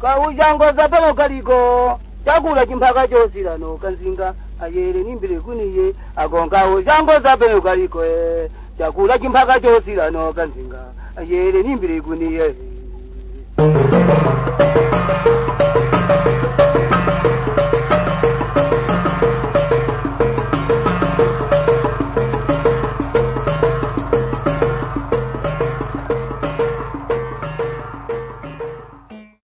Kaujangoza pano kaliko chakula chimpaka chosirano kanzinga ayere nimbire kuniye agonga ujangoza pano kaliko chakula chimpaka chosirano kanzinga ayere nimbire kuniye